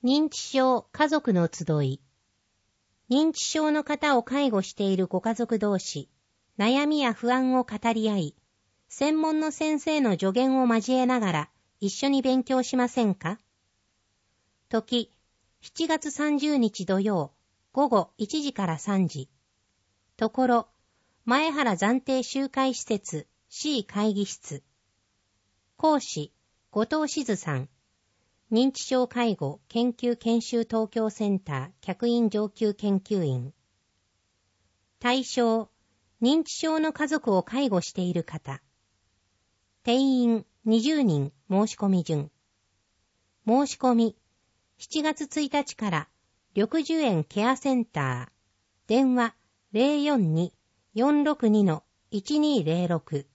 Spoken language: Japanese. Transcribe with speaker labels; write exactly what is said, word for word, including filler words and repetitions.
Speaker 1: 認知症家族の集い。認知症の方を介護しているご家族同士、悩みや不安を語り合い、専門の先生の助言を交えながら一緒に勉強しませんか？時、しちがつさんじゅうにち土曜、午後いちじからさんじ。ところ、前原暫定集会施設 C 会議室。講師、後藤静さん。認知症介護研究研修東京センター客員上級研究員。対象、認知症の家族を介護している方。定員にじゅうにん申し込み順。申し込み、しちがつついたちから緑樹園ケアセンター。電話 ゼロよんに よんろくに いちにーゼロろく。